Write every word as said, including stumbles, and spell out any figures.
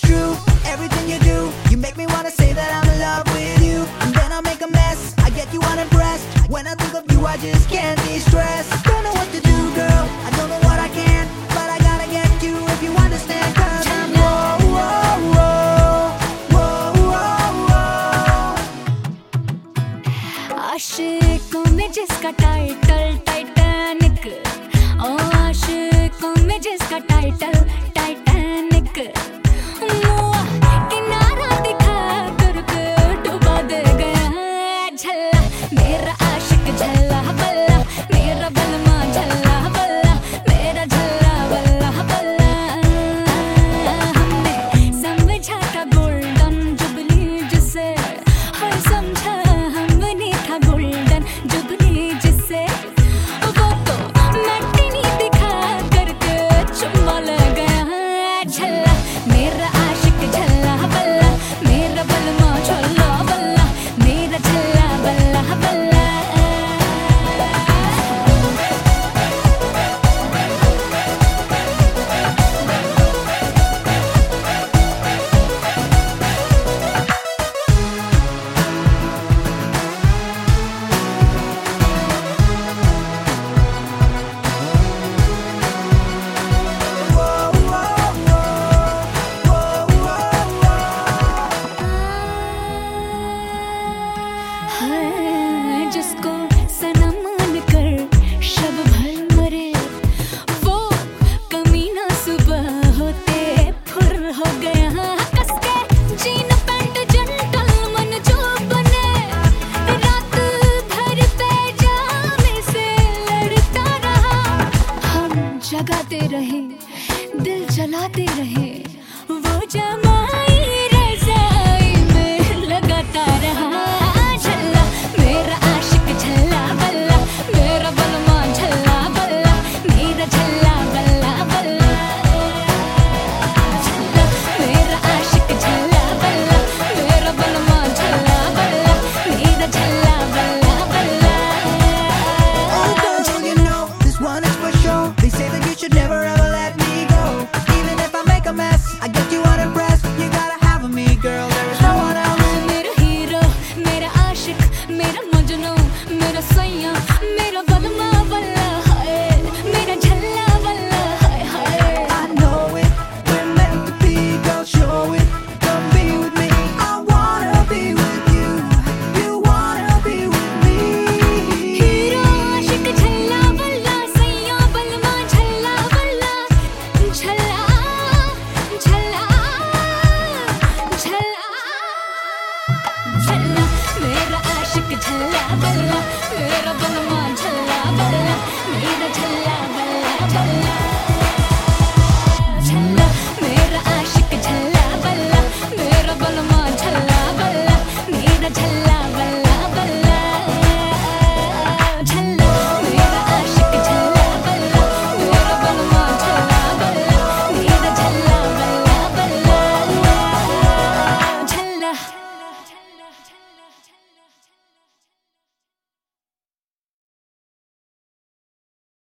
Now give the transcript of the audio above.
true, everything you do. You make me wanna say that I'm in love with you, and then I make a mess. I get you unimpressed. When I think of you, I just can't be stressed. Don't know what to do, girl. I don't know what I can, but I gotta get you if you understand. Cause I'm whoa, whoa, whoa, whoa, whoa. आशिकों में जिसका title Titanic, ओ आशिकों में जिसका title Titanic, मुआ किनारा दिखा करके डुबा दे गया झल्ला मेरा आशिक झल्ला बल्ला, मेरा बलमा झल्ला बल्ला, मेरा झल्ला बल्ला बल्ला। हमने समझा था गोल्डन जुबली जिसे, हर समझा हमने था गोल्डन जुबली जिसे, वो तो मैटिनी दिखा करके चुम्मा ले गया झल्ला मेरा आशिक झल्ला बल्ला, मेरा बलमा झल्ला बल्ला, मेरा झल्ला बल्ला बल्ला। हाँ, जिसको सनम मानकर शब भर मरे, वो कमीना सुबह होते फुर हो गया कसके जीन पैंट जेंटलमैन जो बने, रात भर पैजामे से लड़ता रहा। हम जगाते रहे दिल जलाते रहे, वो जम